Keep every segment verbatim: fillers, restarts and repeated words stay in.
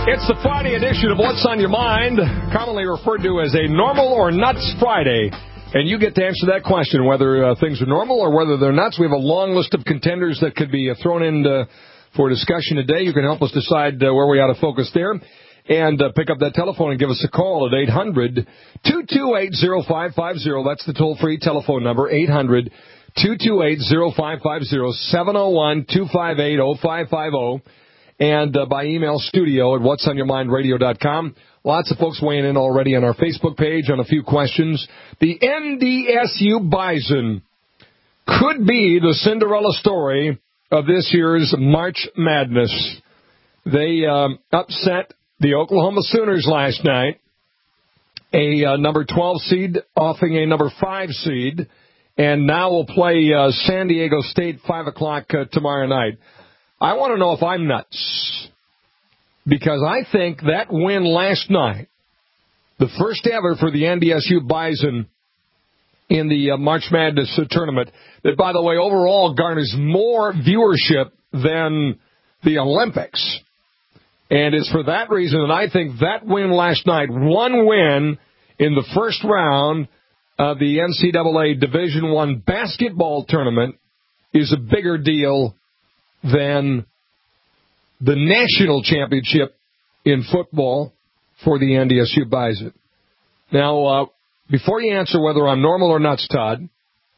It's the Friday edition of What's on Your Mind, commonly referred to as a Normal or Nuts Friday. And you get to answer that question, whether uh, things are normal or whether they're nuts. We have a long list of contenders that could be uh, thrown in uh, for discussion today. You can help us decide uh, where we ought to focus there. And uh, pick up that telephone and give us a call at eight hundred, two two eight, oh five five oh. That's the toll-free telephone number, eight hundred, two two eight, oh five five oh, seven oh one, two five eight, oh five five oh. And uh, by email, studio at whats on your mind radio dot com. Lots of folks weighing in already on our Facebook page on a few questions. The N D S U Bison could be the Cinderella story of this year's March Madness. They um, upset the Oklahoma Sooners last night, a uh, number twelve seed offing a number five seed, and now will play uh, San Diego State five o'clock uh, tomorrow night. I want to know if I'm nuts, because I think that win last night, the first ever for the N D S U Bison in the uh, March Madness uh, tournament, that, by the way, overall garners more viewership than the Olympics. And it's for that reason that I think that win last night, one win in the first round of the N C double A Division I basketball tournament, is a bigger deal than the national championship in football for the N D S U Bison. Now, uh, before you answer whether I'm normal or nuts, Todd,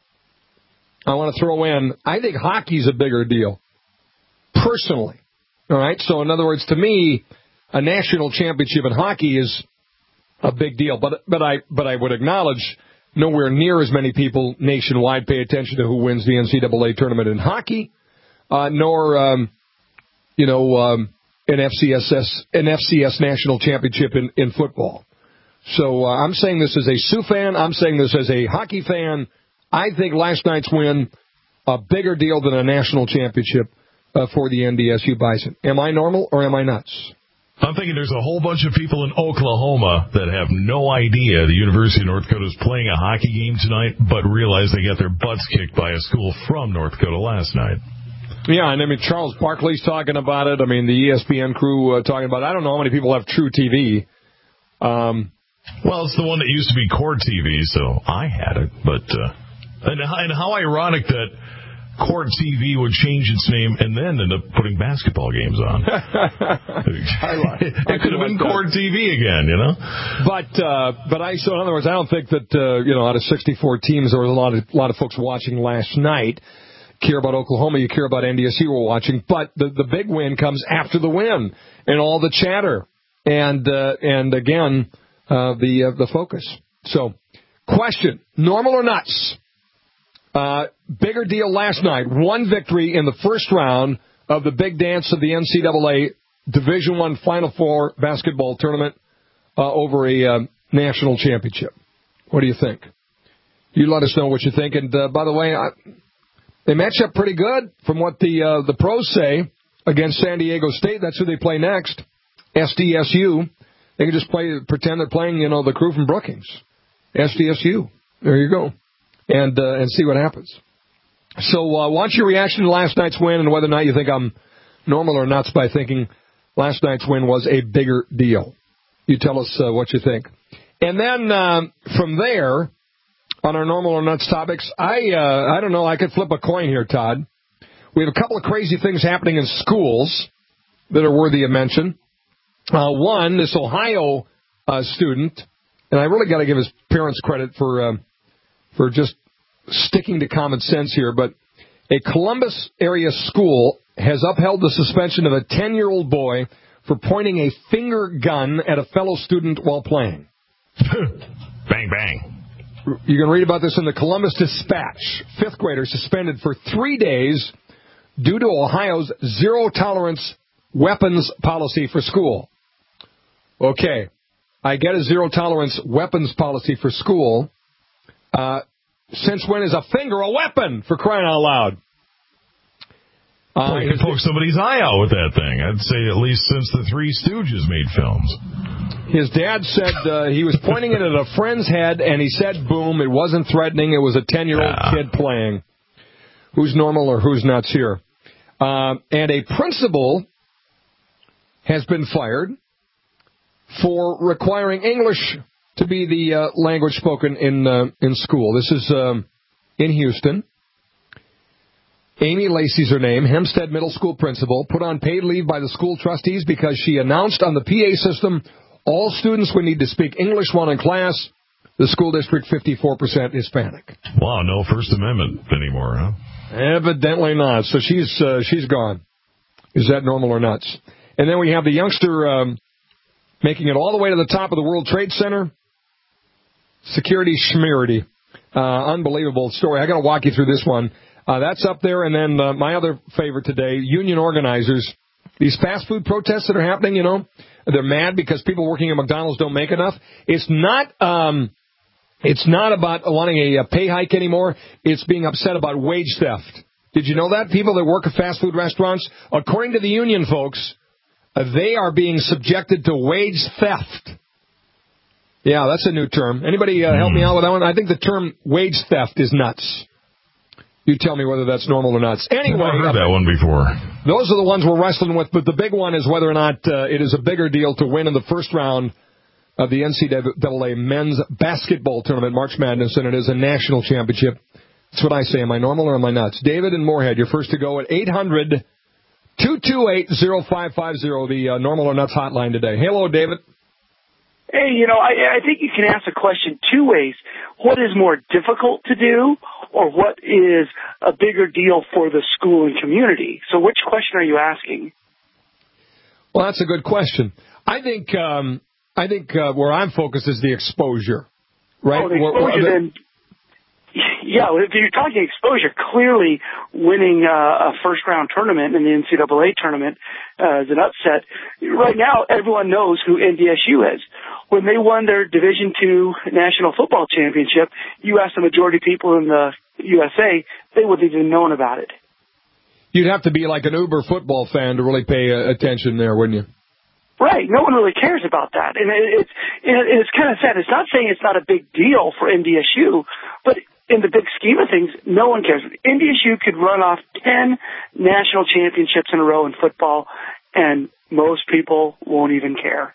I want to throw in, I think hockey's a bigger deal, personally. All right? So, in other words, to me, a national championship in hockey is a big deal. But but I but I would acknowledge nowhere near as many people nationwide pay attention to who wins the N C double A tournament in hockey. Uh, nor, um, you know, um, an F C S S, an F C S national championship in, in football. So uh, I'm saying this as a Sioux fan. I'm saying this as a hockey fan. I think last night's win a bigger deal than a national championship uh, for the N D S U Bison. Am I normal or am I nuts? I'm thinking there's a whole bunch of people in Oklahoma that have no idea the University of North Dakota is playing a hockey game tonight, but realize they got their butts kicked by a school from North Dakota last night. Yeah, and I mean, Charles Barkley's talking about it. I mean, the E S P N crew uh, talking about it. I don't know how many people have True T V. Um, well, it's the one that used to be Core T V, so I had it. But uh, and, and how ironic that Core T V would change its name and then end up putting basketball games on. it it could have been Core T V again, you know. But uh, but I so in other words, I don't think that uh, you know out of sixty-four teams there was a lot of a lot of folks watching last night. Care about Oklahoma, you care about N D S U we're watching, but the, the big win comes after the win and all the chatter and uh, and again uh, the uh, the focus. So, question: normal or nuts? Uh, bigger deal last night. One victory in the first round of the big dance of the N C double A Division I Final Four basketball tournament uh, over a uh, national championship. What do you think? You let us know what you think. And uh, by the way, I. They match up pretty good from what the uh, the pros say against San Diego State. That's who they play next. S D S U. They can just play, pretend they're playing, you know, the crew from Brookings. S D S U. There you go. And uh, and see what happens. So uh, watch your reaction to last night's win and whether or not you think I'm normal or nuts by thinking last night's win was a bigger deal. You tell us uh, what you think. And then uh, from there, on our normal or nuts topics, I uh, I don't know, I could flip a coin here, Todd. We have a couple of crazy things happening in schools that are worthy of mention. Uh, one, this Ohio uh, student, and I really got to give his parents credit for uh, for just sticking to common sense here, but a Columbus area school has upheld the suspension of a ten-year-old boy for pointing a finger gun at a fellow student while playing. Bang, bang. You can read about this in the Columbus Dispatch. Fifth grader suspended for three days due to Ohio's zero-tolerance weapons policy for school. Okay, I get a zero-tolerance weapons policy for school. Uh, since when is a finger a weapon, for crying out loud? Uh, well, you can poke somebody's eye out with that thing. I'd say at least since the Three Stooges made films. His dad said uh, he was pointing it at a friend's head, and he said, boom, it wasn't threatening. It was a ten-year-old yeah. kid playing. Who's normal or who's nuts here? Uh, and a principal has been fired for requiring English to be the uh, language spoken in uh, in school. This is um, in Houston. Amy Lacey's her name, Hempstead Middle School principal, put on paid leave by the school trustees because she announced on the P A system all students would need to speak English while in class. The school district, fifty-four percent Hispanic. Wow, no First Amendment anymore, huh? Evidently not. So she's uh, she's gone. Is that normal or nuts? And then we have the youngster um, making it all the way to the top of the World Trade Center. Security schmirity. Uh, unbelievable story. I got to walk you through this one. Uh, that's up there. And then uh, my other favorite today, union organizers. These fast food protests that are happening, you know, they're mad because people working at McDonald's don't make enough. It's not um, it's not about wanting a, a pay hike anymore. It's being upset about wage theft. Did you know that? People that work at fast food restaurants, according to the union folks, uh, they are being subjected to wage theft. Yeah, that's a new term. Anybody uh, help me out with that one? I think the term wage theft is nuts. You tell me whether that's normal or not. Anyway, I've heard that one before. Those are the ones we're wrestling with, but the big one is whether or not uh, it is a bigger deal to win in the first round of the N C double A men's basketball tournament, March Madness, than it is a national championship. That's what I say. Am I normal or am I nuts? David and Moorhead, you're first to go at eight hundred, two two eight, oh five five oh, the uh, normal or nuts hotline today. Hello, David. Hey, you know, I, I think you can ask the question two ways. What is more difficult to do, or what is a bigger deal for the school and community? So which question are you asking? Well, that's a good question. I think um, I think uh, where I'm focused is the exposure, right? Oh, the exposure, then, yeah, if you're talking exposure, clearly winning uh, a first-round tournament in the N C double A tournament uh, is an upset. Right now, everyone knows who N D S U is. When they won their Division two National Football Championship, you ask the majority of people in the U S A, they wouldn't even known about it. You'd have to be like an uber football fan to really pay uh, attention there, wouldn't you? Right. No one really cares about that. And it, it's, it, it's kind of sad. It's not saying it's not a big deal for N D S U, but in the big scheme of things, no one cares. N D S U could run off ten national championships in a row in football, and most people won't even care.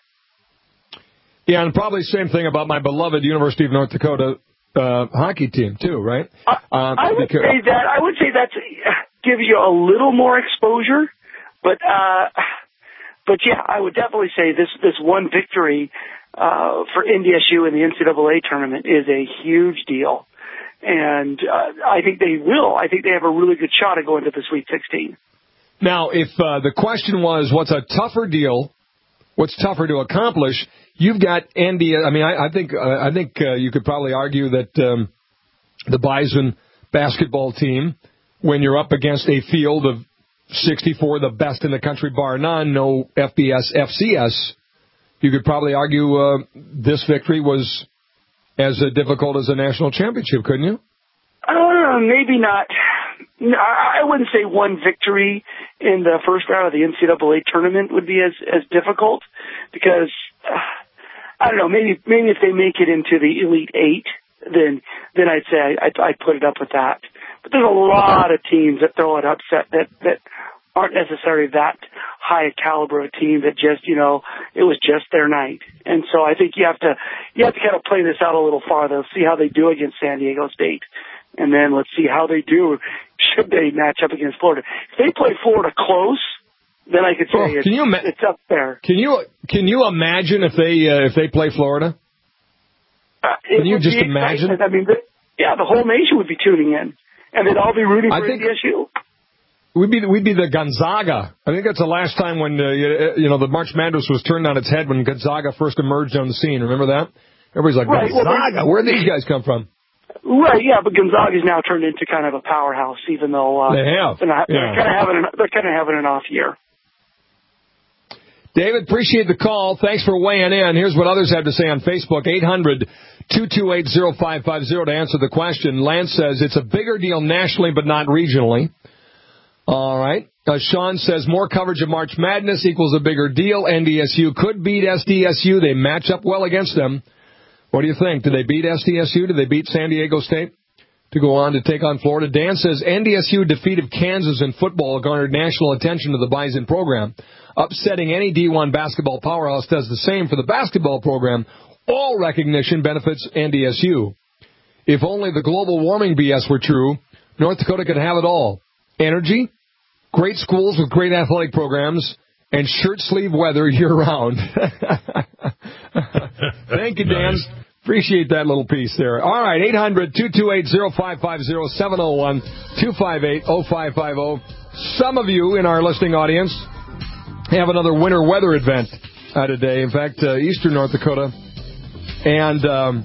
Yeah, and probably the same thing about my beloved University of North Dakota uh, hockey team, too, right? Uh, uh, I would because, say that. I would say that gives you a little more exposure, but uh, but yeah, I would definitely say this this one victory uh, for N D S U in the N C double A tournament is a huge deal, and uh, I think they will. I think they have a really good shot at going to the Sweet sixteen. Now, if uh, the question was, what's a tougher deal? What's tougher to accomplish? You've got Andy. I mean, I, I think uh, I think uh, you could probably argue that um, the Bison basketball team, when you're up against a field of sixty-four, the best in the country, bar none, no F B S, F C S, you could probably argue uh, this victory was as uh, difficult as a national championship, couldn't you? Uh, maybe not. No, I wouldn't say one victory in the first round of the N C double A tournament would be as, as difficult because, uh, I don't know, maybe maybe if they make it into the Elite Eight, then then I'd say I'd, I'd put it up with that. But there's a lot of teams that throw an upset that, that aren't necessarily that high a caliber of team that just, you know, it was just their night. And so I think you have to you have to kind of play this out a little farther, see how they do against San Diego State. And then let's see how they do should they match up against Florida. If they play Florida close, then I could say oh, it's, ima- it's up there. Can you can you imagine if they uh, if they play Florida? Uh, can you just imagine? I mean, the, yeah, the whole nation would be tuning in, and they'd all be rooting for I think N D S U. We'd be we'd be the Gonzaga. I think that's the last time when uh, you, you know the March Madness was turned on its head when Gonzaga first emerged on the scene. Remember that? Everybody's like, right, Gonzaga. Well, where did these guys come from? Right, yeah, but Gonzaga's now turned into kind of a powerhouse, even though uh, they have. They're, not, yeah. they're kind of having an, they're kind of having an off year. David, appreciate the call. Thanks for weighing in. Here's what others have to say on Facebook: eight hundred, two two eight, oh five five oh to answer the question. Lance says it's a bigger deal nationally, but not regionally. All right. Uh, Sean says more coverage of March Madness equals a bigger deal. N D S U could beat S D S U. They match up well against them. What do you think? Did they beat S D S U? Did they beat San Diego State to go on to take on Florida? Dan says N D S U defeat of Kansas in football garnered national attention to the Bison program. upsetting any D one basketball powerhouse, does the same for the basketball program. All recognition benefits N D S U. If only the global warming B S were true, North Dakota could have it all. Energy, great schools with great athletic programs, and shirt-sleeve weather year-round. Thank you, Dan. Nice. Appreciate that little piece there. All right, eight hundred, two two eight, oh five five oh, seven oh one, two five eight, oh five five oh. Some of you in our listening audience have another winter weather event uh, today. In fact, uh, eastern North Dakota and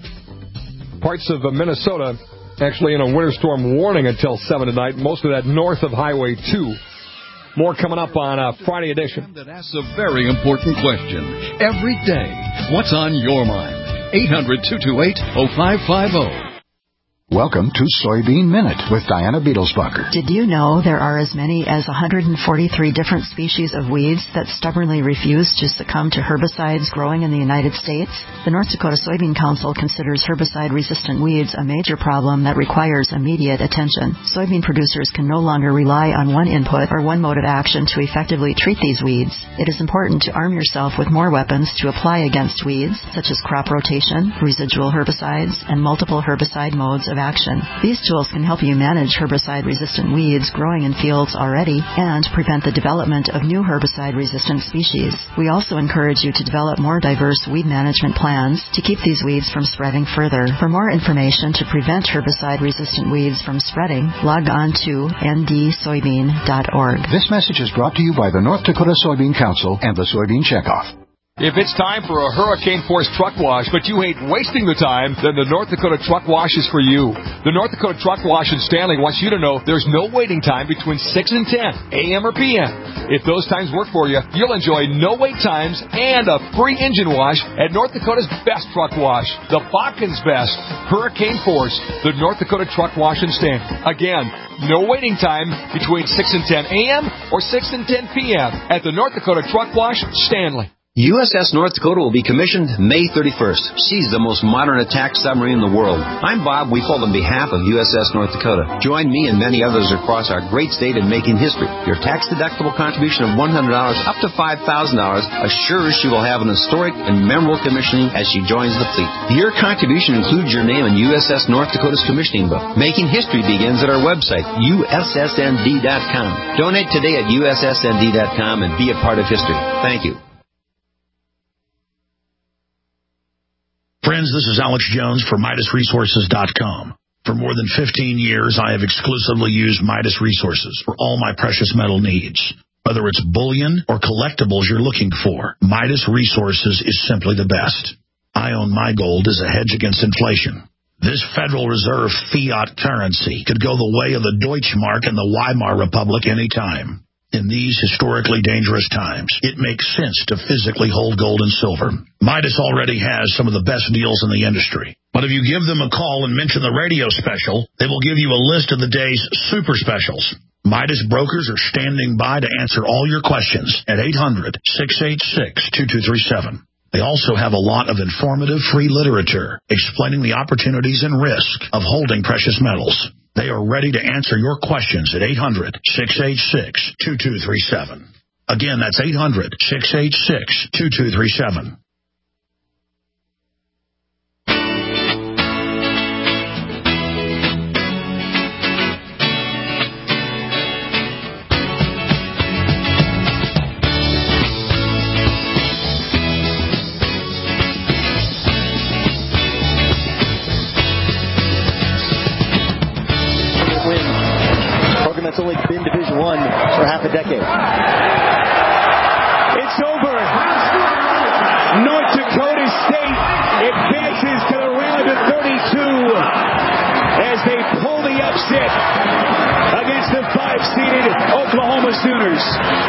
um, parts of uh, Minnesota actually in a winter storm warning until seven tonight. Most of that north of Highway two. More coming up on a Friday edition. That asks a very important question every day. What's on your mind? eight hundred, two two eight, oh five five oh. Welcome to Soybean Minute with Diana Beetlesbacher. Did you know there are as many as one hundred forty-three different species of weeds that stubbornly refuse to succumb to herbicides growing in the United States? The North Dakota Soybean Council considers herbicide-resistant weeds a major problem that requires immediate attention. Soybean producers can no longer rely on one input or one mode of action to effectively treat these weeds. It is important to arm yourself with more weapons to apply against weeds, such as crop rotation, residual herbicides, and multiple herbicide modes of action. These tools can help you manage herbicide-resistant weeds growing in fields already and prevent the development of new herbicide-resistant species. We also encourage you to develop more diverse weed management plans to keep these weeds from spreading further. For more information to prevent herbicide-resistant weeds from spreading, log on to n d soybean dot org. This message is brought to you by the North Dakota Soybean Council and the Soybean Checkoff. If it's time for a hurricane-force truck wash, but you hate wasting the time, then the North Dakota Truck Wash is for you. The North Dakota Truck Wash in Stanley wants you to know there's no waiting time between six and ten, a m or p m. If those times work for you, you'll enjoy no wait times and a free engine wash at North Dakota's best truck wash, the Bakken's Best Hurricane-Force, the North Dakota Truck Wash in Stanley. Again, no waiting time between six and ten a m or six and ten p m at the North Dakota Truck Wash, Stanley. U S S North Dakota will be commissioned May thirty-first. She's the most modern attack submarine in the world. I'm Bob Weefeld on behalf of U S S North Dakota. Join me and many others across our great state in making history. Your tax-deductible contribution of one hundred dollars up to five thousand dollars assures she will have an historic and memorable commissioning as she joins the fleet. Your contribution includes your name in U S S North Dakota's commissioning book. Making history begins at our website, U S S N D dot com. Donate today at U S S N D dot com and be a part of history. Thank you. Friends, this is Alex Jones for Midas Resources dot com. For more than fifteen years, I have exclusively used Midas Resources for all my precious metal needs. Whether it's bullion or collectibles you're looking for, Midas Resources is simply the best. I own my gold as a hedge against inflation. This Federal Reserve fiat currency could go the way of the Deutschmark and the Weimar Republic any time. In these historically dangerous times, it makes sense to physically hold gold and silver. Midas already has some of the best deals in the industry. But if you give them a call and mention the radio special, they will give you a list of the day's super specials. Midas brokers are standing by to answer all your questions at eight hundred, six eight six, two two three seven. They also have a lot of informative free literature explaining the opportunities and risk of holding precious metals. They are ready to answer your questions at eight hundred, six eight six, two two three seven. Again, that's eight hundred, six eight six, two two three seven. That's only been Division One for half a decade. It's over. North Dakota State advances to the round of thirty-two as they pull the upset against the five-seeded Oklahoma Sooners.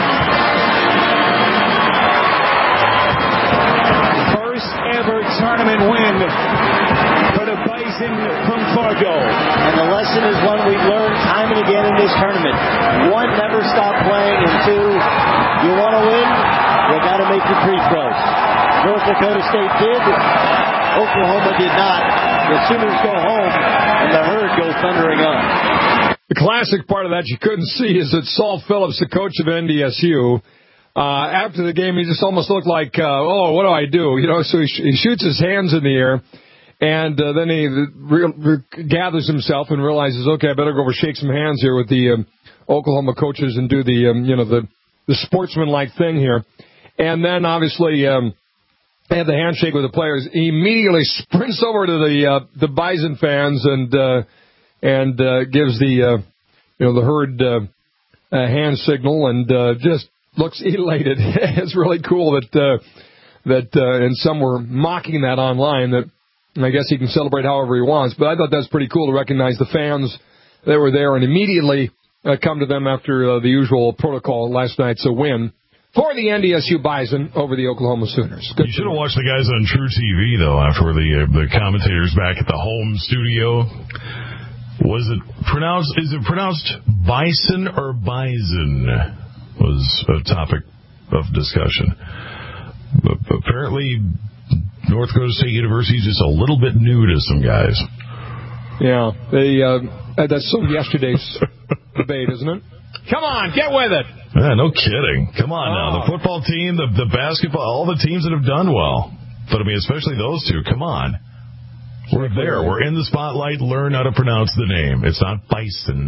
First ever tournament win for the Bison from Fargo. And the lesson is one we've learned time and again in this tournament. One, never stop playing, and two, you want to win, you got to make your free throws. North Dakota State did, Oklahoma did not. The Sooners go home, and the herd goes thundering on. The classic part of that you couldn't see is that Saul Phillips, the coach of N D S U, Uh, after the game, he just almost looked like, uh, oh, what do I do? You know, so he, sh- he shoots his hands in the air, and uh, then he re- re- gathers himself and realizes, okay, I better go over shake some hands here with the um, Oklahoma coaches and do the, um, you know, the, the sportsman-like thing here. And then, obviously, um, they had the handshake with the players. He immediately sprints over to the uh, the Bison fans and uh, and uh, gives the uh, you know the herd uh, uh, hand signal and uh, just looks elated. It's really cool that uh, that uh, and some were mocking that online. That I guess he can celebrate however he wants. But I thought that's pretty cool to recognize the fans that were there and immediately uh, come to them after uh, the usual protocol last night's a win for the N D S U Bison over the Oklahoma Sooners. Good you should have watched the guys on True T V, though, after the uh, the commentators back at the home studio. Was it pronounced, is it pronounced Bison or Bison? Was a topic of discussion. But apparently, North Dakota State University is just a little bit new to some guys. Yeah, they, uh, that's so yesterday's debate, isn't it? Come on, get with it. Yeah, no kidding. Come on oh. now. The football team, the, the basketball, all the teams that have done well. But, I mean, especially those two. Come on. We're there. We're in the spotlight. Learn how to pronounce the name. It's not Bison.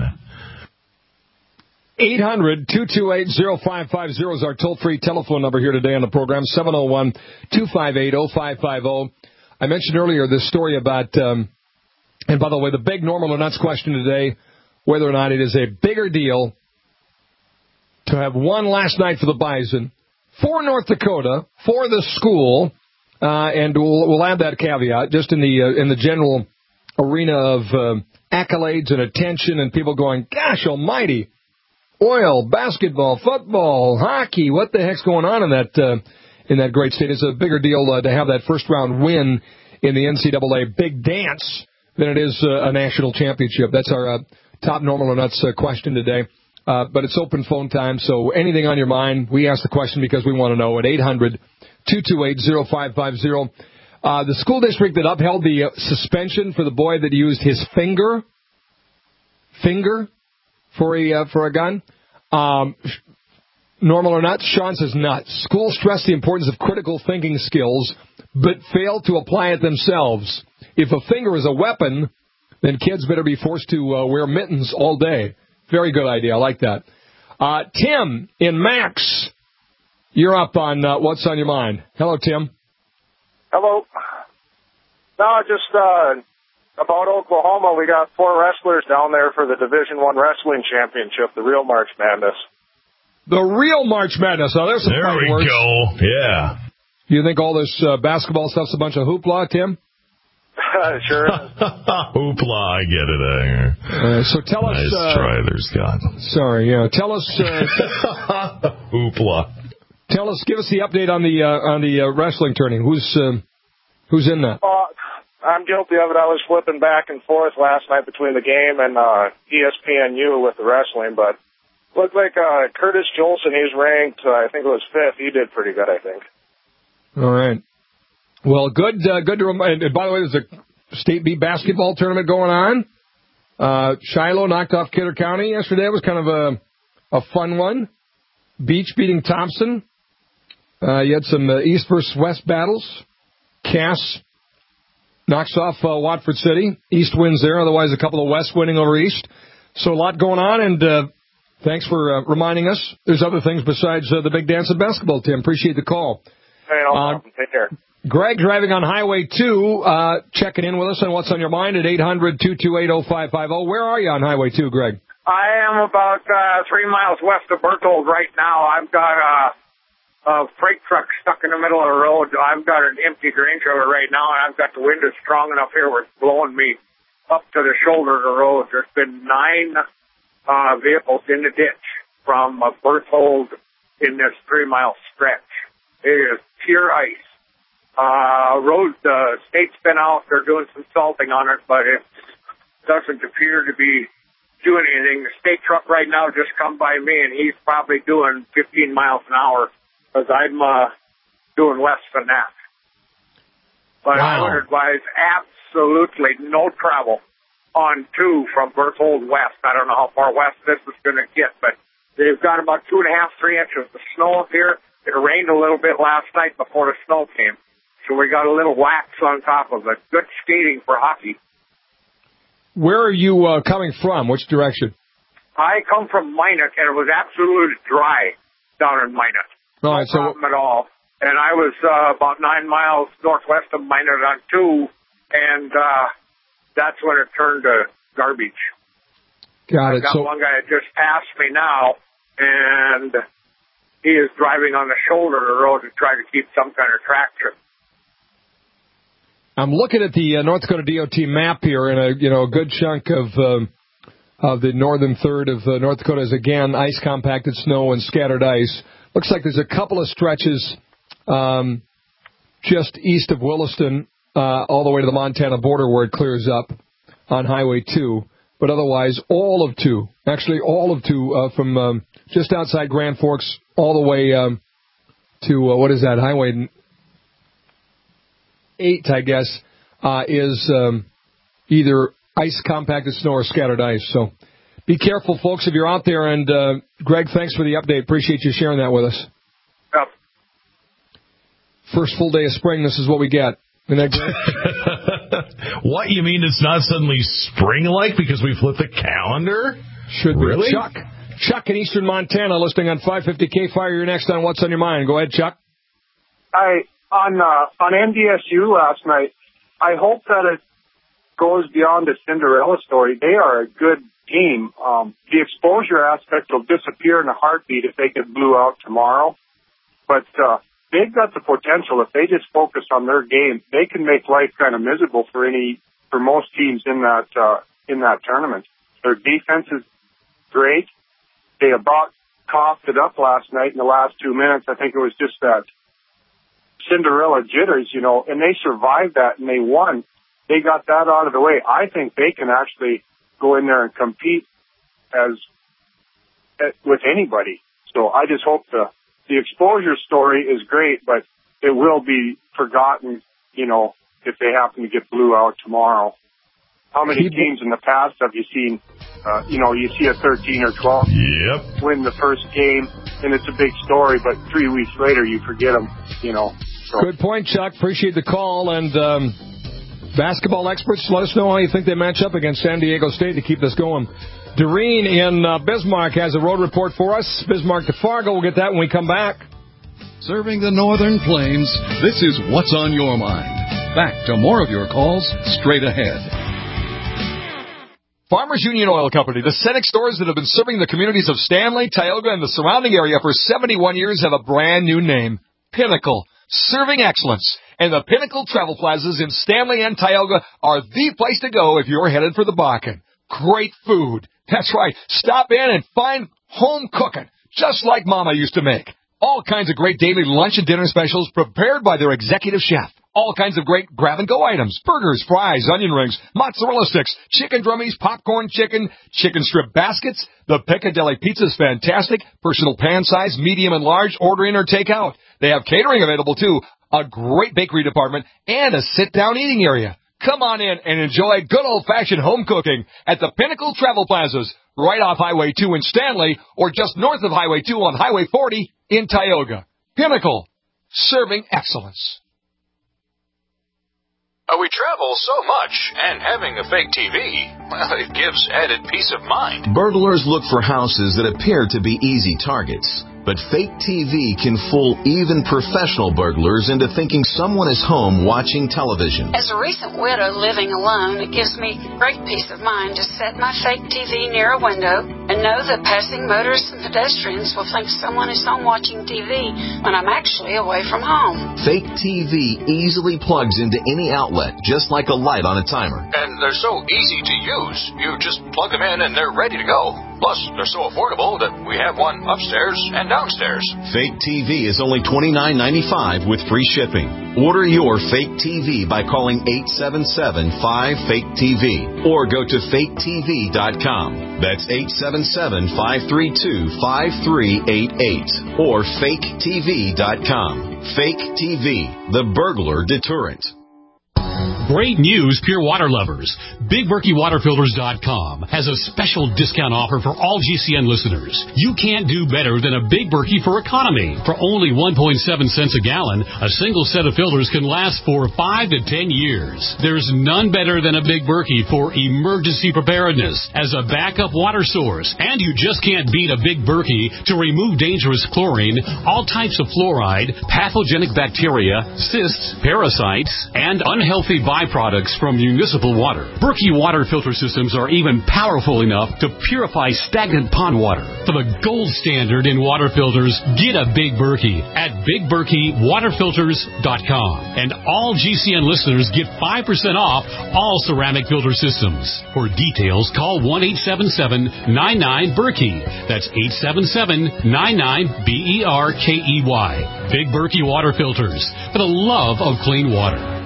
eight hundred, two two eight, oh five five oh is our toll-free telephone number here today on the program, seven oh one, two five eight, oh five five oh. I mentioned earlier this story about, um, and by the way, the big normal or nuts question today, whether or not it is a bigger deal to have won last night for the Bison, for North Dakota, for the school, uh, and we'll, we'll add that caveat, just in the uh, in the general arena of uh, accolades and attention and people going, gosh almighty, oil, basketball, football, hockey, what the heck's going on in that uh, in that great state? It's a bigger deal uh, to have that first-round win in the N C double A Big Dance than it is uh, a national championship. That's our uh, top normal or nuts uh, question today. Uh, but it's open phone time, so anything on your mind, we ask the question because we want to know at eight hundred, two two eight, oh five five oh. Uh, the school district that upheld the uh, suspension for the boy that used his finger, finger for a, uh, for a gun, um, normal or not, Sean says nuts. Schools stress the importance of critical thinking skills, but fail to apply it themselves. If a finger is a weapon, then kids better be forced to uh, wear mittens all day. Very good idea. I like that. Uh, Tim in Max, you're up on uh, What's on Your Mind. Hello, Tim. Hello. No, just uh, about Oklahoma. We got four wrestlers down there for the Division One Wrestling Championship, the real March Madness. The real March Madness. Oh, there's some there we words. go. Yeah. You think all this uh, basketball stuff's a bunch of hoopla, Tim? Sure. Hoopla, I get it. Uh, so tell nice us. Nice uh, try there, Scott. Sorry, yeah. Tell us. Uh, Hoopla. Tell us. Give us the update on the uh, on the uh, wrestling tourney. Who's uh, who's in that? Uh, I'm guilty of it. I was flipping back and forth last night between the game and uh, E S P N U with the wrestling, but looked like uh, Curtis Jolson. He's ranked. Uh, I think it was fifth. He did pretty good, I think. All right. Well, good, uh, good to remind. And by the way, there's a state B basketball tournament going on. Uh, Shiloh knocked off Kidder County yesterday. It was kind of a, a fun one. Beach beating Thompson. Uh, you had some uh, East versus West battles. Cass knocks off uh, Watford City. East wins there. Otherwise, a couple of West winning over East. So a lot going on, and uh, thanks for uh, reminding us. There's other things besides uh, the big dance and basketball, Tim. Appreciate the call. Hey, no problem. Take care. Greg driving on Highway two, uh, checking in with us on What's on Your Mind at eight hundred, two two eight, oh five five oh. Where are you on Highway two, Greg? I am about uh, three miles west of Berthold right now. I've got a, a freight truck stuck in the middle of the road. I've got an empty grain trailer right now, and I've got the wind is strong enough here where it's blowing me up to the shoulder of the road. There's been nine uh, vehicles in the ditch from uh, Berthold in this three-mile stretch. It is pure ice. Uh, road, the state's been out, they're doing some salting on it, but it doesn't appear to be doing anything. The state truck right now just come by me, and he's probably doing fifteen miles an hour, because I'm, uh, doing less than that. But wow. I would advise absolutely no travel on two from Berthold west. I don't know how far west this is going to get, but They've got about two and a half, three inches of snow up here. It rained a little bit last night before the snow came. So we got a little wax on top of it. Good skating for hockey. Where are you uh, coming from? Which direction? I come from Minot, and it was absolutely dry down in Minot. All no right, so problem at all. And I was uh, about nine miles northwest of Minot on two, and uh, that's when it turned to garbage. Got I've it. got So one guy that just passed me now, and he is driving on the shoulder of the road to try to keep some kind of traction. I'm looking at the uh, North Dakota D O T map here, and a you know a good chunk of um, of the northern third of uh, North Dakota is again ice compacted snow and scattered ice. Looks like there's a couple of stretches um, just east of Williston, uh, all the way to the Montana border where it clears up on Highway two. But otherwise, all of two, actually all of two, uh, from um, just outside Grand Forks all the way um, to uh, what is that Highway eight, I guess, uh, is um, either ice compacted snow or scattered ice. So be careful, folks, if you're out there. And, uh, Greg, thanks for the update. Appreciate you sharing that with us. Yep. First full day of spring, this is what we get. Isn't that great? What, you mean it's not suddenly spring-like because we flipped the calendar? Should be. Really? Chuck. Chuck in eastern Montana listening on five fifty K Fire. You're next on What's on Your Mind. Go ahead, Chuck. I on uh, on N D S U last night, I hope that it goes beyond the Cinderella story. They are a good team. Um, the exposure aspect will disappear in a heartbeat if they get blew out tomorrow. But uh, they've got the potential. If they just focus on their game, they can make life kind of miserable for any for most teams in that uh, in that tournament. Their defense is great. They about coughed it up last night in the last two minutes. I think it was just that Cinderella jitters, you know, and they survived that and they won. They got that out of the way. I think they can actually go in there and compete as with anybody. So I just hope the the exposure story is great, but it will be forgotten, you know, if they happen to get blew out tomorrow. How many teams in the past have you seen? Uh, you know, you see a thirteen or twelve yep. win the first game, and it's a big story, but three weeks later you forget them, you know. So. Good point, Chuck. Appreciate the call. And um, basketball experts, let us know how you think they match up against San Diego State to keep this going. Doreen in uh, Bismarck has a road report for us. Bismarck to Fargo. We'll get that when we come back. Serving the Northern Plains, this is What's on Your Mind. Back to more of your calls straight ahead. Farmers Union Oil Company, the Cenex stores that have been serving the communities of Stanley, Tioga, and the surrounding area for seventy-one years have a brand new name, Pinnacle, serving excellence. And the Pinnacle Travel Plazas in Stanley and Tioga are the place to go if you're headed for the Bakken. Great food. That's right. Stop in and find home cooking, just like Mama used to make. All kinds of great daily lunch and dinner specials prepared by their executive chef. All kinds of great grab-and-go items, burgers, fries, onion rings, mozzarella sticks, chicken drummies, popcorn chicken, chicken strip baskets. The Piccadilly Pizza is fantastic. Personal pan size, medium and large, order in or take out. They have catering available, too, a great bakery department, and a sit-down eating area. Come on in and enjoy good old-fashioned home cooking at the Pinnacle Travel Plazas, right off Highway two in Stanley, or just north of Highway two on Highway forty in Tioga. Pinnacle, serving excellence. Uh, we travel so much, and having a fake T V, well, it gives added peace of mind. Burglars look for houses that appear to be easy targets. But fake T V can fool even professional burglars into thinking someone is home watching television. As a recent widow living alone, it gives me great peace of mind to set my fake T V near a window and know that passing motorists and pedestrians will think someone is home watching T V when I'm actually away from home. Fake T V easily plugs into any outlet, just like a light on a timer. And they're so easy to use. You just plug them in and they're ready to go. Plus, they're so affordable that we have one upstairs and downstairs. Fake T V is only twenty-nine ninety-five with free shipping. Order your fake T V by calling eight seven seven, five, fake T V or go to fake T V dot com. That's eight seven seven, five three two, five three eight eight or fake T V dot com. Fake T V, the burglar deterrent. Great news, pure water lovers. Big Berkey Water Filters dot com has a special discount offer for all G C N listeners. You can't do better than a Big Berkey for economy. For only one point seven cents a gallon, a single set of filters can last for five to ten years. There's none better than a Big Berkey for emergency preparedness as a backup water source. And you just can't beat a Big Berkey to remove dangerous chlorine, all types of fluoride, pathogenic bacteria, cysts, parasites, and unhealthy byproducts from municipal water. Berkey water filter systems are even powerful enough to purify stagnant pond water. For the gold standard in water filters, get a Big Berkey at Big Berkey Water Filters dot com. And all G C N listeners get five percent off all ceramic filter systems. For details, call one eight seven seven, nine nine, Berkey. That's eight seven seven, nine nine, B E R K E Y. Big Berkey Water Filters, for the love of clean water.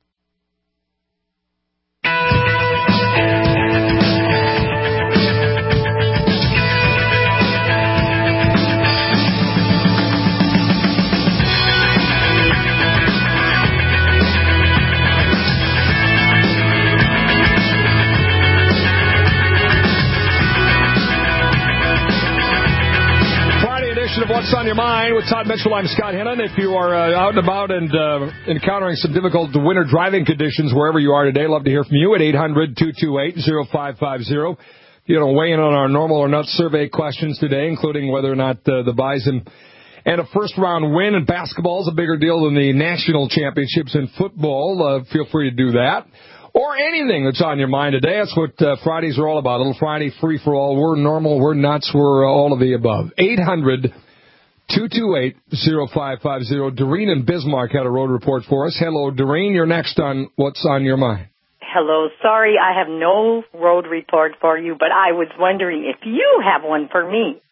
Of What's on Your Mind with Todd Mitchell. I'm Scott Hennon. If you are uh, out and about and uh, encountering some difficult winter driving conditions wherever you are today, love to hear from you at eight hundred, two two eight, oh five five oh. You know, weigh in on our normal or nuts survey questions today, including whether or not uh, the Bison and a first-round win in basketball is a bigger deal than the national championships in football. Uh, feel free to do that. Or anything that's on your mind today. That's what uh, Fridays are all about. A little Friday free-for-all. We're normal. We're nuts. We're uh, all of the above. eight hundred, two two eight, oh five five oh. Doreen in Bismarck had a road report for us. Hello, Doreen. You're next on What's on Your Mind. Hello. Sorry, I have no road report for you, but I was wondering if you have one for me.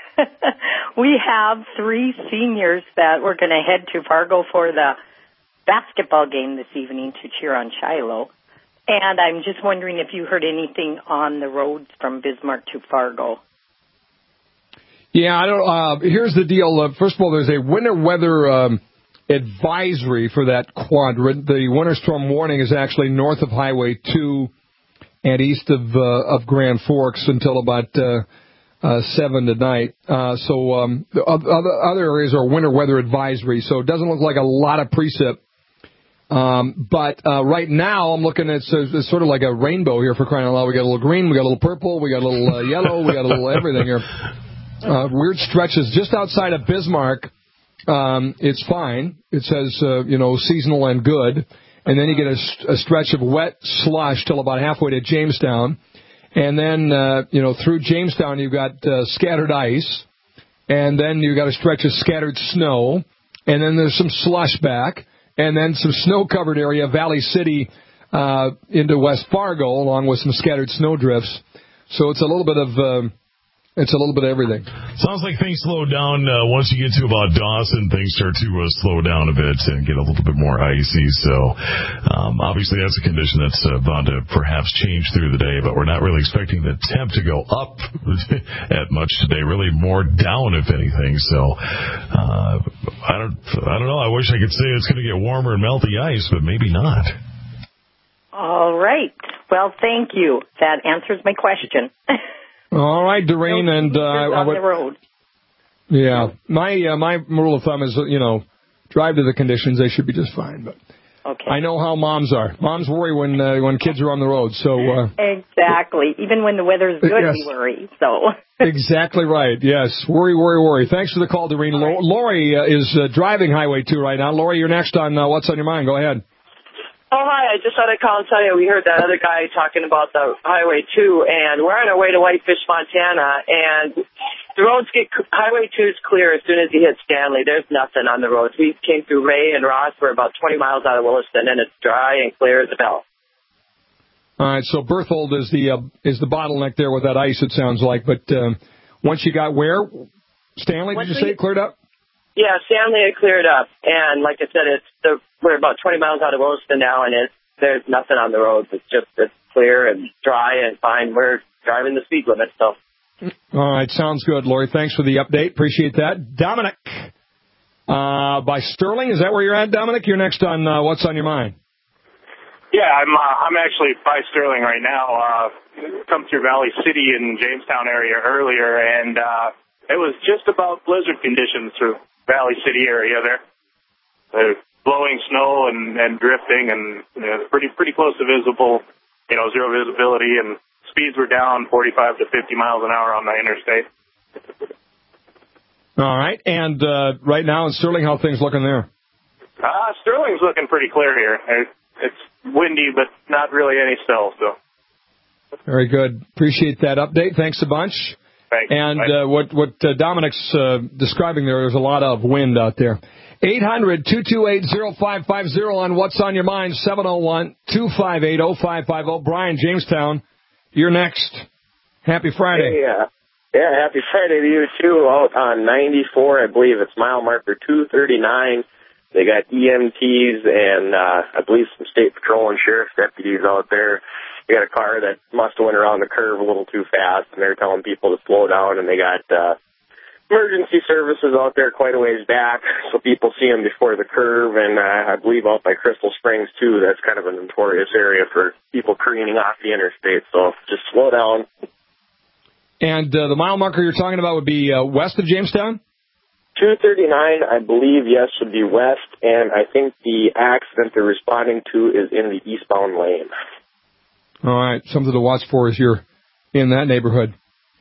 We have three seniors that we're going to head to Fargo for the basketball game this evening to cheer on Shiloh. And I'm just wondering if you heard anything on the roads from Bismarck to Fargo. Yeah, I don't. Uh, here's the deal. Uh, first of all, there's a winter weather um, advisory for that quadrant. The winter storm warning is actually north of Highway two and east of uh, of Grand Forks until about uh, uh, seven tonight. Uh, so um, the other other areas are winter weather advisory. So it doesn't look like a lot of precip. Um, but uh, right now, I'm looking at so it's sort of like a rainbow here for crying out loud. We got a little green, we got a little purple, we got a little uh, yellow, we got a little everything here. Uh, weird stretches just outside of Bismarck. Um, it's fine. It says uh, you know seasonal and good, and then you get a, a stretch of wet slush till about halfway to Jamestown, and then uh, you know through Jamestown you've got uh, scattered ice, and then you got a stretch of scattered snow, and then there's some slush back. And then some snow-covered area, Valley City, uh, into West Fargo, along with some scattered snow drifts. So it's a little bit of, um, it's a little bit of everything. Sounds like things slow down uh, once you get to about Dawson. Things start to uh, slow down a bit and get a little bit more icy. So um, obviously that's a condition that's uh, bound to perhaps change through the day. But we're not really expecting the temp to go up at much today. Really more down, if anything. So uh, I don't, I don't know. I wish I could say it's going to get warmer and melt the ice, but maybe not. All right. Well, thank you. That answers my question. All right, Doreen, no, and uh, on I would, the road. Yeah, my uh, my rule of thumb is you know drive to the conditions; they should be just fine. But okay. I know how moms are. Moms worry when uh, when kids are on the road. So uh, exactly, even when the weather's good, yes. we worry. So exactly right. Yes, worry, worry, worry. Thanks for the call, Doreen. L- right. Lori uh, is uh, driving Highway two right now. Lori, you're next on uh, What's on Your Mind. Go ahead. Oh, hi. I just thought I'd call and tell you we heard that other guy talking about the Highway two, and we're on our way to Whitefish, Montana, and the roads get, Highway two is clear as soon as you hit Stanley. There's nothing on the roads. We came through Ray and Ross. We're about twenty miles out of Williston, and it's dry and clear as a bell. All right, so Berthold is the uh, is the bottleneck there with that ice, it sounds like. But um, once you got where? Stanley, did you say it cleared up? Yeah, Stanley had cleared up, and like I said, it's the, we're about twenty miles out of Williston now, and it's, there's nothing on the roads. It's just it's clear and dry and fine. We're driving the speed limit, so. All right, sounds good, Lori. Thanks for the update. Appreciate that. Dominic, uh, by Sterling, is that where you're at, Dominic? You're next on uh, What's on Your Mind. Yeah, I'm uh, I'm actually by Sterling right now. Uh, come through Valley City in Jamestown area earlier, and uh, it was just about blizzard conditions through Valley City area there. Uh, blowing snow and, and drifting, and you know, pretty pretty close to visible, you know, zero visibility, and speeds were down forty-five to fifty miles an hour on the interstate. All right, and uh, right now in Sterling, how are things looking there? Uh, Sterling's looking pretty clear here. It's windy, but not really any snow. So. Very good. Appreciate that update. Thanks a bunch. Thanks. And uh, what what uh, Dominic's uh, describing there, there's a lot of wind out there. eight hundred, two two eight, oh five five oh on What's on Your Mind, seven oh one, two five eight, oh five five oh. Brian, Jamestown, you're next. Happy Friday. Hey, uh, yeah, happy Friday to you, too. Out on ninety-four, I believe it's mile marker two thirty-nine. They got E M Ts and uh, I believe some state patrol and sheriff's deputies out there. They got a car that must have went around the curve a little too fast, and they're telling people to slow down, and they got uh, emergency services out there quite a ways back, so people see them before the curve, and uh, I believe out by Crystal Springs, too, that's kind of a notorious area for people careening off the interstate, so just slow down. And uh, the mile marker you're talking about would be uh, west of Jamestown? two thirty-nine, I believe, yes, would be west, and I think the accident they're responding to is in the eastbound lane. All right, something to watch for as you're in that neighborhood.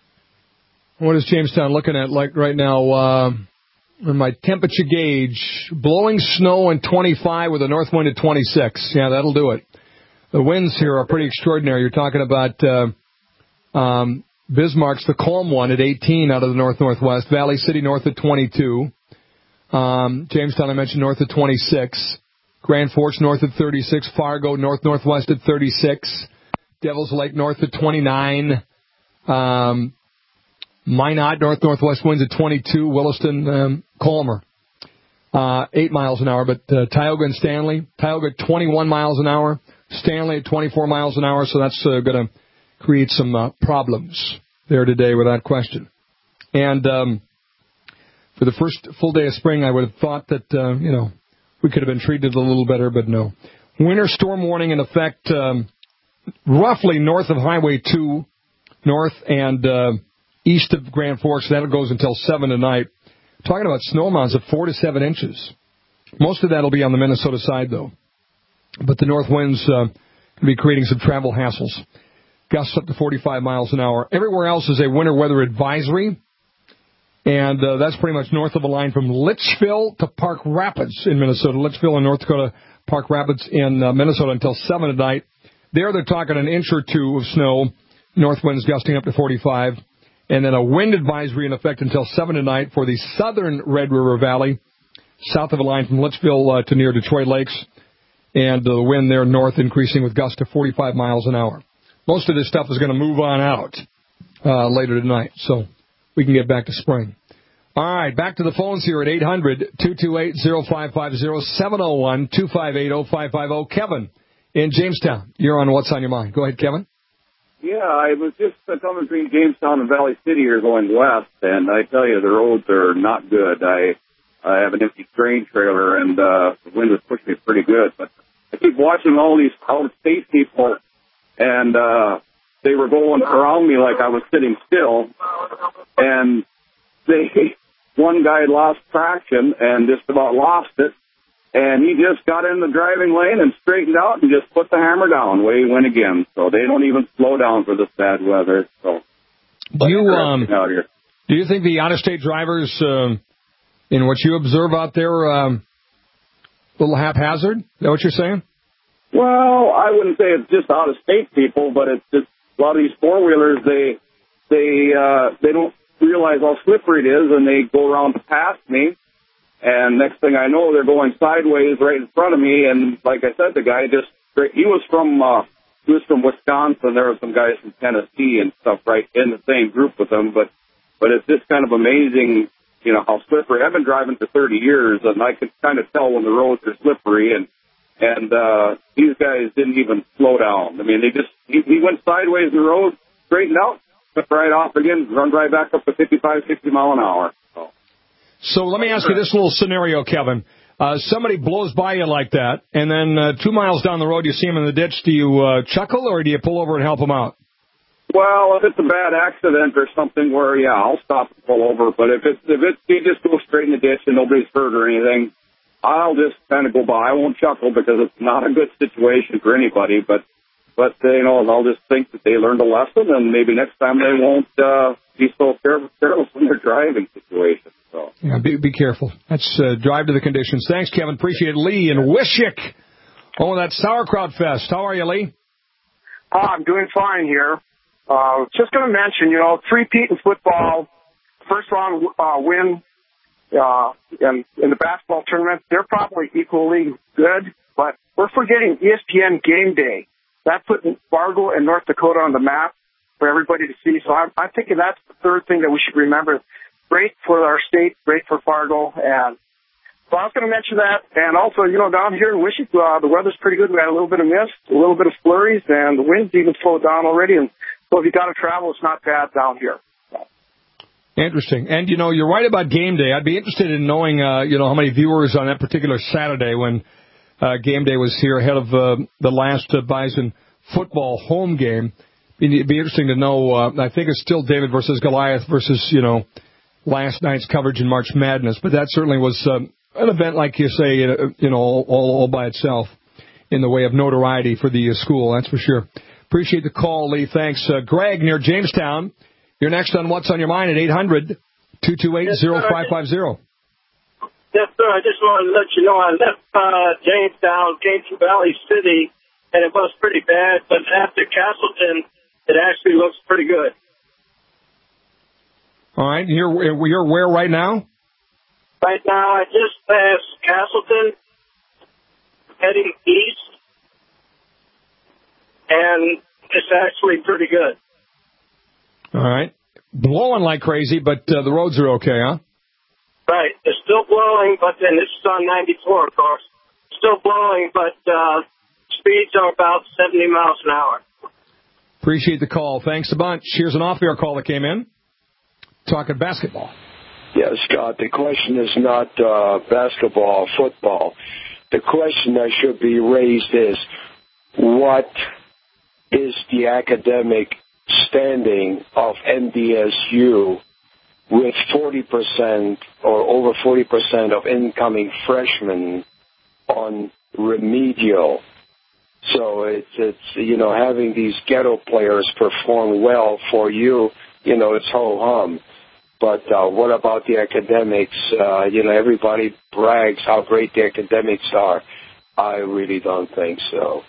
What is Jamestown looking at like right now? Uh, on my temperature gauge, blowing snow and twenty-five with a north wind at twenty-six. Yeah, that'll do it. The winds here are pretty extraordinary. You're talking about uh, um, Bismarck's the calm one at eighteen out of the north-northwest. Valley City north at twenty-two. Um, Jamestown, I mentioned, north at twenty-six. Grand Forks north at thirty-six. Fargo north-northwest at thirty-six. Devil's Lake north at twenty-nine. Um, Minot north-northwest winds at twenty-two. Williston, um, calmer. Uh, eight miles an hour. But uh, Tioga and Stanley. Tioga at twenty-one miles an hour. Stanley at twenty-four miles an hour. So that's uh, going to create some uh, problems there today without question. And um, for the first full day of spring, I would have thought that, uh, you know, we could have been treated a little better, but no. Winter storm warning in effect um, roughly north of Highway two, north and uh, east of Grand Forks. That goes until seven tonight. Talking about snow amounts of four to seven inches. Most of that will be on the Minnesota side, though. But the north winds uh, going to be creating some travel hassles. Gusts up to forty-five miles an hour. Everywhere else is a winter weather advisory. And uh, that's pretty much north of the line from Litchfield to Park Rapids in Minnesota. Litchfield in North Dakota, Park Rapids in uh, Minnesota until seven tonight. There they're talking an inch or two of snow. North winds gusting up to forty-five. And then a wind advisory in effect until seven tonight for the southern Red River Valley, south of the line from Litchfield uh, to near Detroit Lakes. And uh, the wind there north increasing with gusts to forty-five miles an hour. Most of this stuff is going to move on out uh, later tonight, so we can get back to spring. All right, back to the phones here at eight hundred, two two eight, oh five five oh, seven oh one, two five eight, oh five five oh. Kevin in Jamestown, you're on What's on Your Mind. Go ahead, Kevin. Yeah, I was just uh, coming between Jamestown and Valley City here going west, and I tell you, the roads are not good. I I have an empty grain trailer, and uh, the wind was pushing me pretty good, but I keep watching all these out-of-state people, and uh, they were going around me like I was sitting still, and they, one guy lost traction and just about lost it, and he just got in the driving lane and straightened out and just put the hammer down. Away he went again. So they don't even slow down for this bad weather. So do you um out here. do you think the out-of-state drivers, um, in what you observe out there, um, a little haphazard? Is that what you're saying? Well, I wouldn't say it's just out-of-state people, but it's just a lot of these four-wheelers, they they uh, they don't realize how slippery it is, and they go around past me, and next thing I know, they're going sideways right in front of me, and like I said, the guy just, he was from, uh, he was from Wisconsin, there were some guys from Tennessee and stuff right in the same group with them, but, but it's just kind of amazing, you know, how slippery. I've been driving for thirty years, and I could kind of tell when the roads are slippery, and And uh, these guys didn't even slow down. I mean, they just, he, he went sideways in the road, straightened out, took right off again, run right back up to fifty-five, sixty mile an hour. So, so let me ask you this little scenario, Kevin. Uh, somebody blows by you like that, and then uh, two miles down the road you see him in the ditch. Do you uh, chuckle or do you pull over and help him out? Well, if it's a bad accident or something where, yeah, I'll stop and pull over. But if it's, if it's, he just goes straight in the ditch and nobody's hurt or anything, I'll just kind of go by. I won't chuckle because it's not a good situation for anybody. But, but you know, I'll just think that they learned a lesson, and maybe next time they won't uh, be so careless in their driving situation. So. Yeah, be, be careful. That's uh, drive to the conditions. Thanks, Kevin. Appreciate it. Lee in Wishick. Oh, that Sauerkraut Fest. How are you, Lee? Uh, I'm doing fine here. Uh, just going to mention, you know, three-peat in football, first round uh, win uh, in, in the basketball tournament. They're probably equally good, but we're forgetting E S P N Game Day. That put Fargo and North Dakota on the map for everybody to see. So I'm, I'm thinking that's the third thing that we should remember. Great for our state, great for Fargo. And so I was going to mention that. And also, you know, down here in Wishick, uh, the weather's pretty good. We had a little bit of mist, a little bit of flurries, and the wind's even slowed down already. And so if you got to travel, it's not bad down here. Interesting. And, you know, you're right about game day. I'd be interested in knowing, uh, you know, how many viewers on that particular Saturday when uh, game day was here ahead of uh, the last uh, Bison football home game. It'd be interesting to know. Uh, I think it's still David versus Goliath versus, you know, last night's coverage in March Madness. But that certainly was um, an event, like you say, uh, you know, all, all by itself in the way of notoriety for the uh, school. That's for sure. Appreciate the call, Lee. Thanks. Uh, Greg near Jamestown. You're next on What's on Your Mind at eight hundred, two two eight, oh five five oh. Yes, sir. I just wanted to let you know I left uh, Jamestown, came to Valley City, and it was pretty bad. But after Castleton, it actually looks pretty good. All right. You're, you're where right now? Right now, I just passed Castleton, heading east. And it's actually pretty good. All right. Blowing like crazy, but uh, the roads are okay, huh? Right. It's still blowing, but then this is on ninety-four, of course. Still blowing, but uh, speeds are about seventy miles an hour. Appreciate the call. Thanks a bunch. Here's an off-air call that came in. Talking basketball. Yes, Scott, the question is not uh, basketball, football. The question that should be raised is, what is the academic standing of N D S U with forty percent or over forty percent of incoming freshmen on remedial? So it's, it's you know, having these ghetto players perform well for you, you know, it's ho-hum. But uh, what about the academics? Uh, you know, everybody brags how great the academics are. I really don't think so.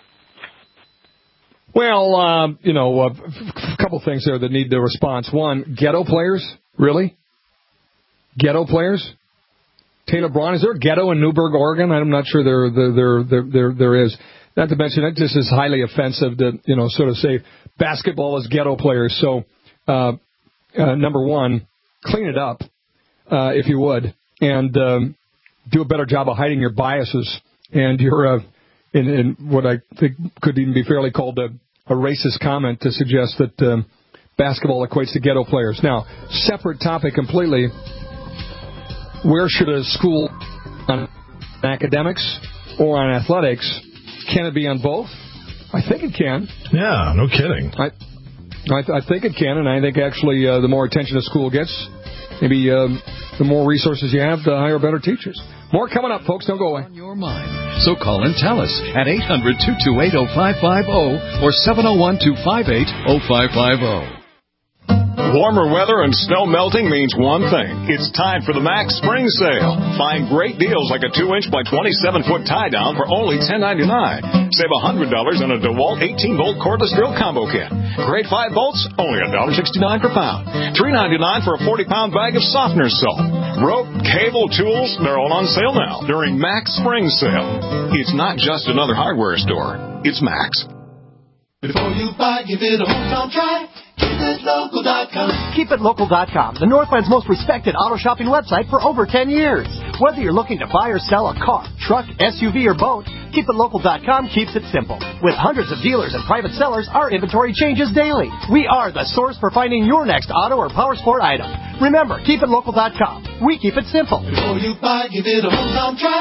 Well, uh, you know, a uh, couple things there that need the response. One, ghetto players? Really? Ghetto players? Taylor Braun, is there a ghetto in Newberg, Oregon? I'm not sure there there there there there is. Not to mention, that just is highly offensive to, you know, sort of say basketball is ghetto players. So, uh, uh, number one, clean it up, uh, if you would, and um, do a better job of hiding your biases and your, uh, in, in what I think could even be fairly called a, a racist comment to suggest that um, basketball equates to ghetto players. Now, separate topic completely, where should a school on academics or on athletics? Can it be on both? I think it can. Yeah, no kidding. I I, th- I think it can, and I think actually uh, the more attention a school gets, maybe um, the more resources you have to hire better teachers. More coming up, folks. Don't go away. On your mind. So call and tell us at eight hundred, two two eight, oh five five oh or seven oh one, two five eight, oh five five oh. Warmer weather and snow melting means one thing. It's time for the Max Spring Sale. Find great deals like a two inch by twenty-seven foot tie-down for only ten ninety-nine. Save one hundred dollars on a DeWalt eighteen volt cordless drill combo kit. Grade five bolts, only one dollar sixty-nine per pound. three ninety-nine for a forty pound bag of softener soap. Rope, cable, tools, they're all on sale now during Max Spring Sale. It's not just another hardware store. It's Max. Before you buy, give it a hometown try. Keep it local dot com. Keep it local dot com, the Northland's most respected auto shopping website for over ten years. Whether you're looking to buy or sell a car, truck, S U V, or boat, Keep It Local dot com keeps it simple. With hundreds of dealers and private sellers, our inventory changes daily. We are the source for finding your next auto or power sport item. Remember, Keep It Local dot com. We keep it simple. Before you buy, give it a hometown try.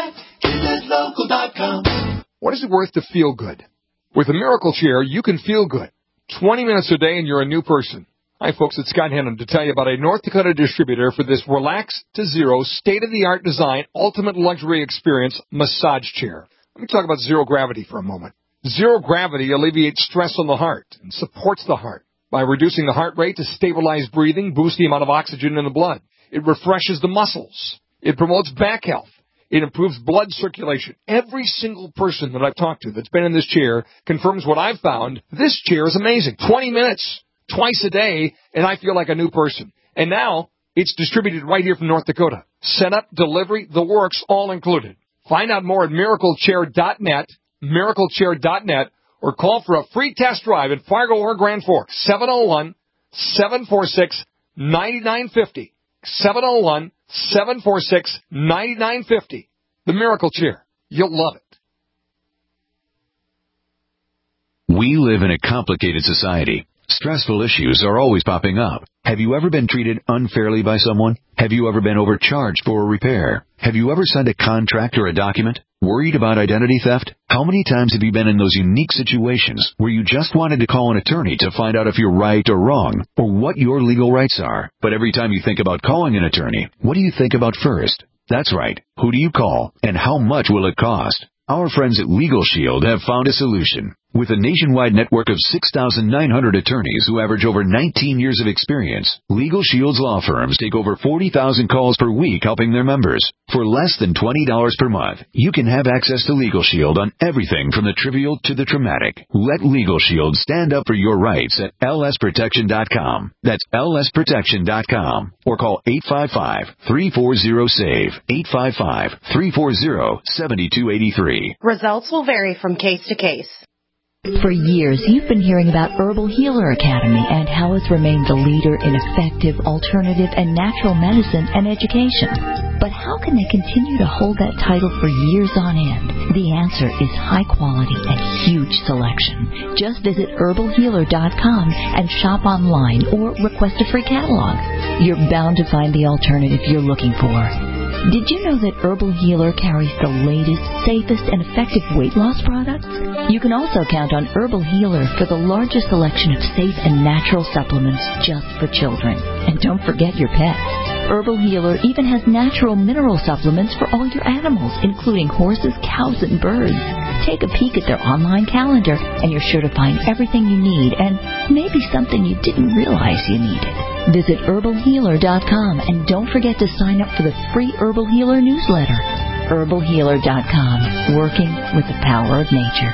visit local dot com. What is it worth to feel good? With a Miracle Chair, you can feel good. twenty minutes a day and you're a new person. Hi, folks. It's Scott Hennon to tell you about a North Dakota distributor for this Relax to Zero, state-of-the-art design, ultimate luxury experience massage chair. Let me talk about zero gravity for a moment. Zero gravity alleviates stress on the heart and supports the heart by reducing the heart rate to stabilize breathing, boost the amount of oxygen in the blood. It refreshes the muscles. It promotes back health. It improves blood circulation. Every single person that I've talked to that's been in this chair confirms what I've found. This chair is amazing. twenty minutes, twice a day, and I feel like a new person. And now it's distributed right here from North Dakota. Setup, delivery, the works, all included. Find out more at miracle chair dot net, miracle chair dot net, or call for a free test drive in Fargo or Grand Forks, seven oh one, seven four six, nine nine five oh, seven oh one, seven four six, nine nine five oh. The Miracle Chair. You'll love it. We live in a complicated society. Stressful issues are always popping up. Have you ever been treated unfairly by someone? Have you ever been overcharged for a repair? Have you ever signed a contract or a document? Worried about identity theft? How many times have you been in those unique situations where you just wanted to call an attorney to find out if you're right or wrong, or what your legal rights are? But every time you think about calling an attorney, what do you think about first? That's right. Who do you call, and how much will it cost? Our friends at Legal Shield have found a solution. With a nationwide network of six thousand nine hundred attorneys who average over nineteen years of experience, Legal Shield's law firms take over forty thousand calls per week helping their members. For less than twenty dollars per month, you can have access to Legal Shield on everything from the trivial to the traumatic. Let Legal Shield stand up for your rights at L S protection dot com. That's L S protection dot com. Or call eight five five, three four zero, S A V E, eight five five, three four zero, seven two eight three. Results will vary from case to case. For years, you've been hearing about Herbal Healer Academy and how it's remained the leader in effective, alternative, and natural medicine and education. But how can they continue to hold that title for years on end? The answer is high quality and huge selection. Just visit herbal healer dot com and shop online or request a free catalog. You're bound to find the alternative you're looking for. Did you know that Herbal Healer carries the latest, safest, and effective weight loss products? You can also count on Herbal Healer for the largest selection of safe and natural supplements just for children. And don't forget your pets. Herbal Healer even has natural mineral supplements for all your animals, including horses, cows, and birds. Take a peek at their online calendar, and you're sure to find everything you need and maybe something you didn't realize you needed. Visit herbal healer dot com and don't forget to sign up for the free Herbal Healer newsletter. herbal healer dot com, working with the power of nature.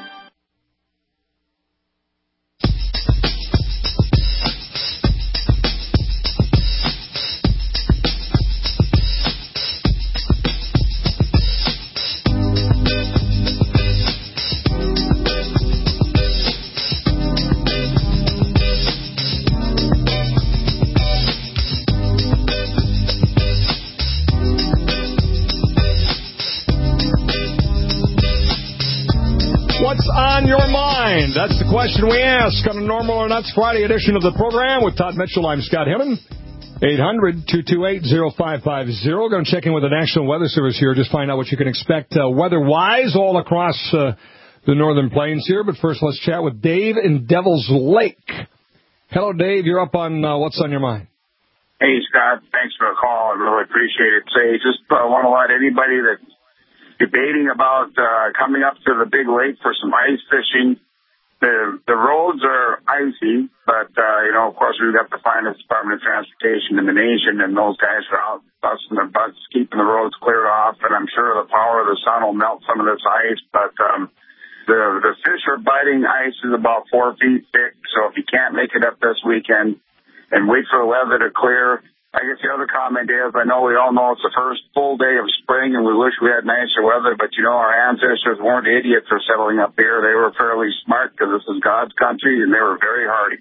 That's the question we ask on a Normal or Nuts Friday edition of the program with Todd Mitchell. I'm Scott Hennon. eight hundred, two two eight, oh five five oh. Going to check in with the National Weather Service here. Just find out what you can expect uh, weather-wise all across uh, the northern plains here. But first, let's chat with Dave in Devil's Lake. Hello, Dave. You're up on uh, What's on Your Mind. Hey, Scott. Thanks for the call. I really appreciate it. Say, just uh, want to let anybody that's debating about uh, coming up to the big lake for some ice fishing. The the roads are icy, but, uh, you know, of course, we've got the finest Department of Transportation in the nation, and those guys are out busting their butts, keeping the roads cleared off, and I'm sure the power of the sun will melt some of this ice, but um, the, the fish are biting. Ice is about four feet thick, so if you can't make it up this weekend and wait for the weather to clear. I guess the other comment is, I know we all know it's the first full day of spring, and we wish we had nicer weather, but, you know, our ancestors weren't idiots for settling up here. They were fairly smart because this is God's country, and they were very hardy.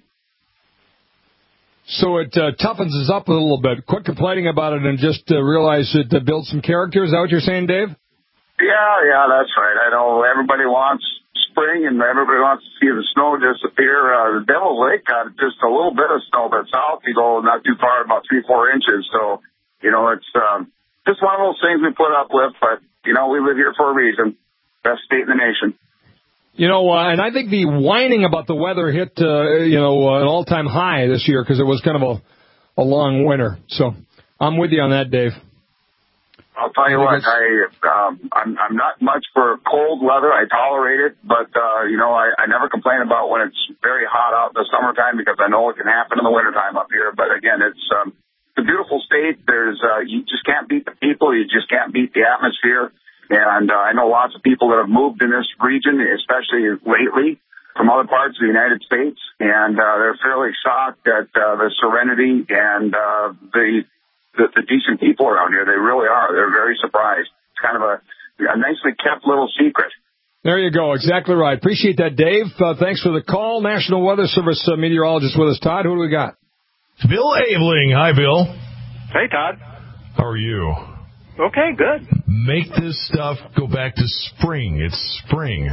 So it uh, toughens us up a little bit. Quit complaining about it and just uh, realize it uh, builds some character. Is that what you're saying, Dave? Yeah, yeah, that's right. I know everybody wants spring, and everybody wants to see the snow disappear. Uh, the Devil's Lake got just a little bit of snow, but south you go not too far, about three, four inches. So, you know, it's um, just one of those things we put up with. But you know, we live here for a reason. Best state in the nation. You know, uh, and I think the whining about the weather hit, uh, you know, uh, an all-time high this year because it was kind of a, a long winter. So I'm with you on that, Dave. I'll tell you what, I, um, I'm, I'm not much for cold weather. I tolerate it, but, uh, you know, I, I never complain about when it's very hot out in the summertime because I know it can happen in the wintertime up here. But again, it's, um, it's a beautiful state. There's, uh, you just can't beat the people. You just can't beat the atmosphere. And, uh, I know lots of people that have moved in this region, especially lately from other parts of the United States. And, uh, they're fairly shocked at, uh, the serenity and, uh, the, The, the decent people around here. They really are. They're very surprised. It's kind of a, a nicely kept little secret. There you go. Exactly right. Appreciate that, Dave. Uh, thanks for the call. National Weather Service uh, meteorologist with us. Todd, who do we got? Bill Aveling. Hi, Bill. Hey, Todd. How are you? Okay, good. Make this stuff go back to spring. It's spring.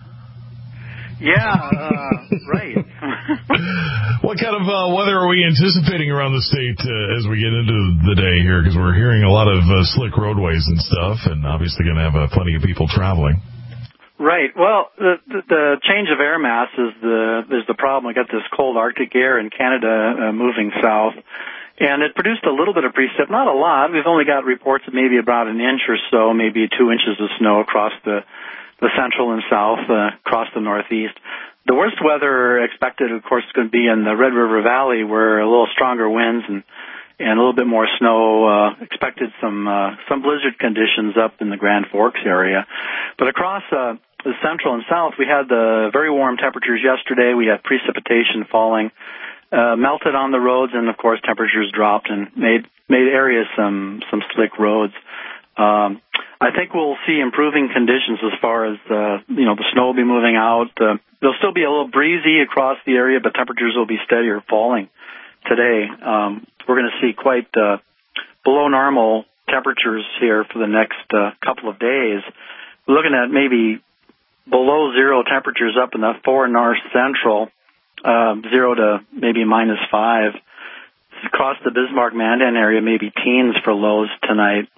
Yeah, uh, right. What kind of uh, weather are we anticipating around the state uh, as we get into the day here? Because we're hearing a lot of uh, slick roadways and stuff, and obviously going to have uh, plenty of people traveling. Right. Well, the, the, the change of air mass is the is the problem. We got this cold Arctic air in Canada uh, moving south, and it produced a little bit of precip, not a lot. We've only got reports of maybe about an inch or so, maybe two inches of snow across the the central and south, uh, across the northeast. The worst weather expected, of course, is going to be in the Red River Valley, where a little stronger winds and, and a little bit more snow. Uh, expected some uh, some blizzard conditions up in the Grand Forks area. But across uh, the central and south, we had the very warm temperatures yesterday. We had precipitation falling, uh, melted on the roads, and, of course, temperatures dropped and made made areas some, some slick roads. Um, I think we'll see improving conditions as far as, uh, you know, the snow will be moving out. Uh, there'll still be a little breezy across the area, but temperatures will be steadier falling today. Um, we're going to see quite uh, below normal temperatures here for the next uh, couple of days. We're looking at maybe below zero temperatures up in the far north central, uh, zero to maybe minus five. Across the Bismarck-Mandan area, maybe teens for lows tonight.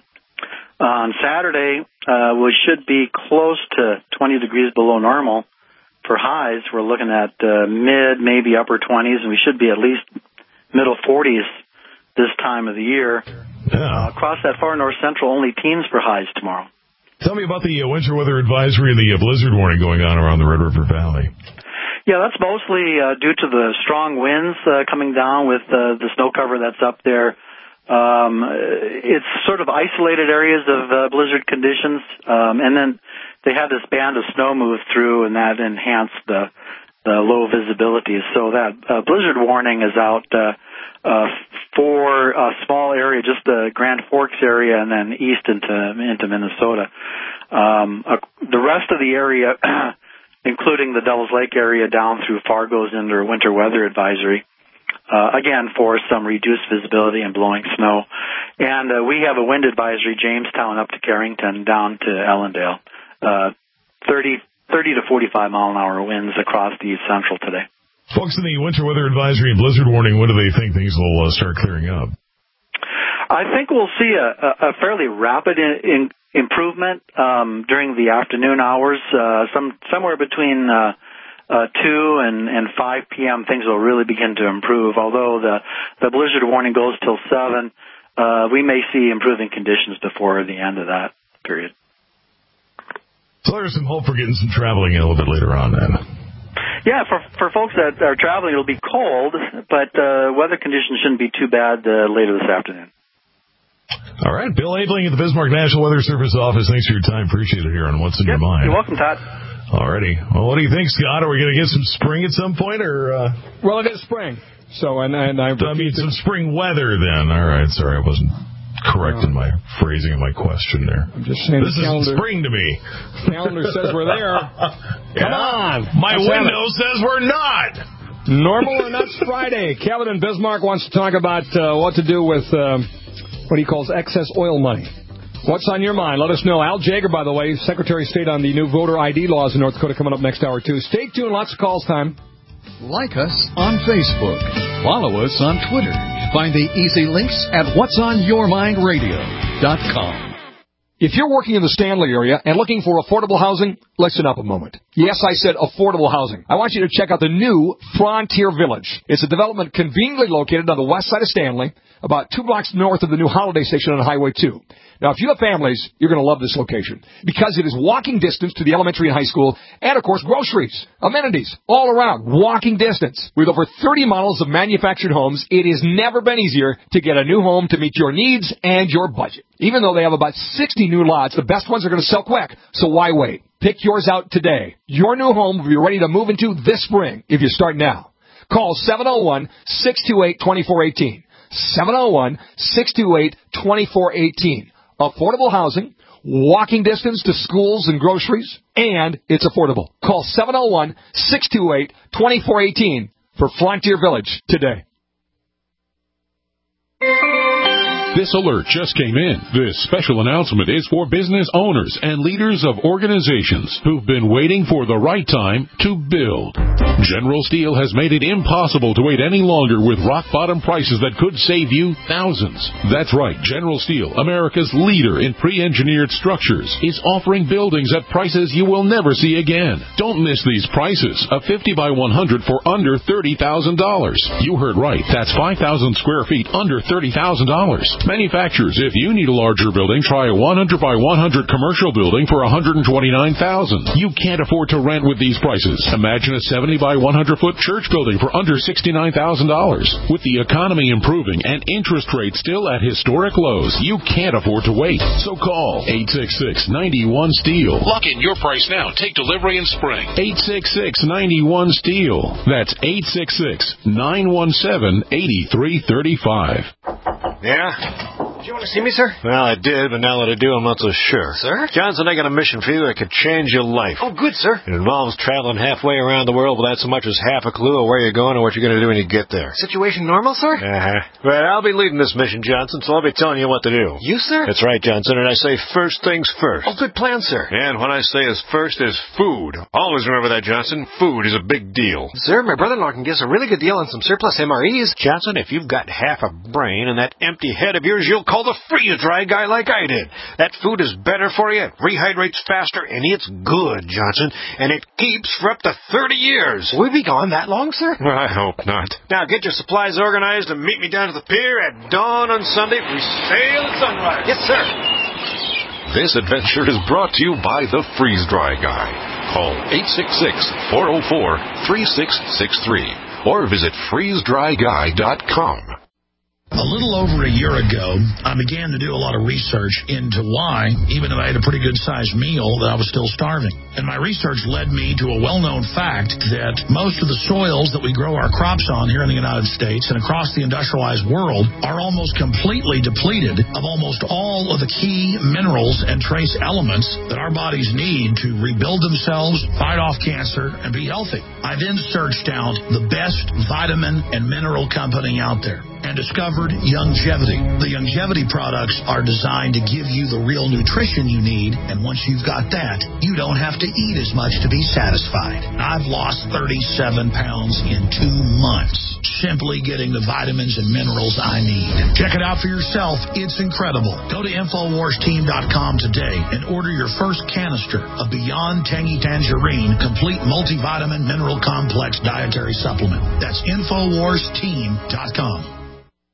On Saturday, uh, we should be close to twenty degrees below normal. For highs, we're looking at uh, mid, maybe upper twenties, and we should be at least middle forties this time of the year. Yeah. Uh, across that far north central, only teens for highs tomorrow. Tell me about the uh, winter weather advisory and the uh, blizzard warning going on around the Red River Valley. Yeah, that's mostly uh, due to the strong winds uh, coming down with uh, the snow cover that's up there. Um, it's sort of isolated areas of uh, blizzard conditions, um, and then they had this band of snow move through, and that enhanced the, the low visibility. So that uh, blizzard warning is out uh, uh, for a small area, just the Grand Forks area, and then east into into Minnesota. Um, uh, the rest of the area, including the Devils Lake area down through Fargo, is under winter weather advisory. Uh, again, for some reduced visibility and blowing snow. And uh, we have a wind advisory, Jamestown up to Carrington, down to Ellendale. Uh, thirty, thirty to forty-five mile an hour winds across the east central today. Folks in the winter weather advisory and blizzard warning, when do they think things will uh, start clearing up? I think we'll see a, a fairly rapid in, in improvement um, during the afternoon hours, uh, some somewhere between uh, Uh, two and, and five p.m. things will really begin to improve. Although the, the blizzard warning goes till seven, uh, we may see improving conditions before the end of that period. So there's some hope for getting some traveling in a little bit later on then. Yeah, for for folks that are traveling, it'll be cold, but uh, weather conditions shouldn't be too bad uh, later this afternoon. All right, Bill Aveling at the Bismarck National Weather Service office. Thanks for your time. Appreciate it here on What's in yep, Your Mind. You're welcome, Todd. Alrighty. Well, what do you think, Scott? Are we going to get some spring at some point, or? Uh... Well, it is spring. So, and, and I. I mean, some spring weather then. All right. Sorry, I wasn't correct no. in my phrasing of my question there. I'm just saying. This is calendar, spring to me. Calendar says we're there. yeah. Come on. My Let's window says we're not. Normal or Nuts Friday. Kevin in Bismarck wants to talk about uh, what to do with um, what he calls excess oil money. What's on your mind? Let us know. Al Jager, by the way, Secretary of State on the new voter I D laws in North Dakota, coming up next hour, too. Stay tuned. Lots of calls time. Like us on Facebook. Follow us on Twitter. Find the easy links at what's on your mind radio dot com. If you're working in the Stanley area and looking for affordable housing, listen up a moment. Yes, I said affordable housing. I want you to check out the new Frontier Village. It's a development conveniently located on the west side of Stanley, about two blocks north of the new Holiday Station on Highway two. Now, if you have families, you're going to love this location because it is walking distance to the elementary and high school and, of course, groceries, amenities, all around, walking distance. With over thirty models of manufactured homes, it has never been easier to get a new home to meet your needs and your budget. Even though they have about sixty new lots, the best ones are going to sell quick, so why wait? Pick yours out today. Your new home will be ready to move into this spring if you start now. Call seven oh one, six two eight, two four one eight. seven oh one, six two eight, two four one eight. Affordable housing, walking distance to schools and groceries, and it's affordable. Call seven oh one, six two eight, two four one eight for Frontier Village today. This alert just came in. This special announcement is for business owners and leaders of organizations who've been waiting for the right time to build. General Steel has made it impossible to wait any longer with rock-bottom prices that could save you thousands. That's right. General Steel, America's leader in pre-engineered structures, is offering buildings at prices you will never see again. Don't miss these prices. A fifty by one hundred for under thirty thousand dollars. You heard right. That's five thousand square feet under thirty thousand dollars. Manufacturers, if you need a larger building, try a one hundred by one hundred commercial building for one hundred twenty-nine thousand dollars. You can't afford to rent with these prices. Imagine a seventy by one hundred foot church building for under sixty-nine thousand dollars. With the economy improving and interest rates still at historic lows, you can't afford to wait. So call eight six six, nine one, STEEL. Lock in your price now. Take delivery in spring. eight six six, nine one, STEEL. That's eight six six, nine one seven, eight three three five. Yeah? Did you want to see me, sir? Well, I did, but now that I do, I'm not so sure. Sir? Johnson, I got a mission for you that could change your life. Oh, good, sir. It involves traveling halfway around the world without so much as half a clue of where you're going or what you're going to do when you get there. Situation normal, sir? Uh-huh. But I'll be leading this mission, Johnson, so I'll be telling you what to do. You, sir? That's right, Johnson, and I say first things first. Oh, good plan, sir. And what I say is first is food. Always remember that, Johnson. Food is a big deal. Sir, my brother-in-law can give us a really good deal on some surplus M R Es. Johnson, if you've got half a brain and that empty head of yours, you'll call the freeze-dry guy like I did. That food is better for you, it rehydrates faster, and it's good, Johnson, and it keeps for up to thirty years. Will we be gone that long, sir? Well, I hope not. Now, get your supplies organized and meet me down to the pier at dawn on Sunday. We sail at sunrise. Yes, sir. This adventure is brought to you by the Freeze-Dry Guy. Call eight six six, four oh four, three six six three or visit freeze dry guy dot com. A little over a year ago, I began to do a lot of research into why, even if I had a pretty good-sized meal, that I was still starving. And my research led me to a well-known fact that most of the soils that we grow our crops on here in the United States and across the industrialized world are almost completely depleted of almost all of the key minerals and trace elements that our bodies need to rebuild themselves, fight off cancer, and be healthy. I then searched out the best vitamin and mineral company out there and discovered Youngevity. The Youngevity products are designed to give you the real nutrition you need, and once you've got that, you don't have to eat as much to be satisfied. I've lost thirty-seven pounds in two months, simply getting the vitamins and minerals I need. Check it out for yourself. It's incredible. Go to Infowars Team dot com today and order your first canister of Beyond Tangy Tangerine Complete Multivitamin Mineral Complex Dietary Supplement. That's Infowars Team dot com.